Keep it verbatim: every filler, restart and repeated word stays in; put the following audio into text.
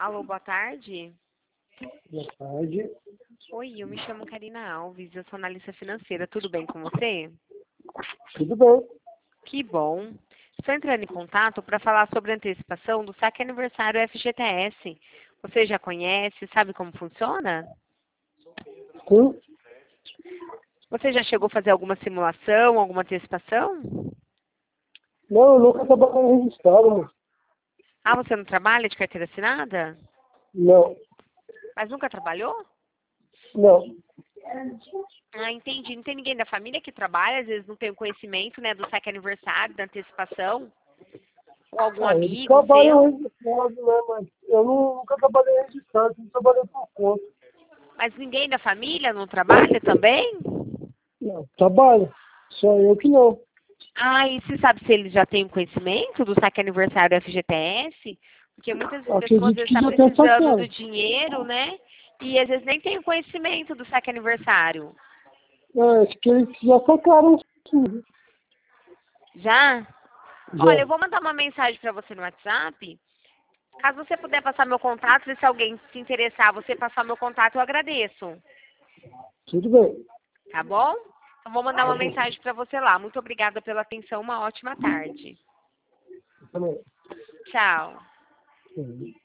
Alô, boa tarde. Boa tarde. Oi, eu me chamo Karina Alves, eu sou analista financeira. Tudo bem com você? Tudo bem? Que bom. Estou entrando em contato para falar sobre a antecipação do saque aniversário F G T S. Você já conhece, sabe como funciona? Sim. Você já chegou a fazer alguma simulação, alguma antecipação? Não, eu nunca trabalhei registrado, mano. Ah, você não trabalha de carteira assinada? Não, Mas nunca trabalhou? não. Ah, entendi. Não tem ninguém da família que trabalha, às vezes não tem o conhecimento, né, do saque aniversário, da antecipação? Ou algum Ah, eles amigo trabalham seu? registrado, né, mas eu não- nunca trabalhei registrado, sempre trabalhei por conta. Mas ninguém da família não trabalha também? Não, trabalho. Só eu que não. Ah, e você sabe se eles já têm conhecimento do saque aniversário F G T S? Porque muitas pessoas às Acredito vezes que estão já tem precisando do sacado. dinheiro, né? E às vezes nem tem o conhecimento do saque aniversário. É, acho que eles já sacaram sim. Já? Olha, Já. eu vou mandar uma mensagem para você no WhatsApp. Caso você puder passar meu contato, e se alguém se interessar, você passar meu contato, eu agradeço. Tudo bem. Tá bom? Eu vou mandar Tá uma bom. mensagem para você lá. Muito obrigada pela atenção. Uma ótima tarde. Também. Tchau. Uhum.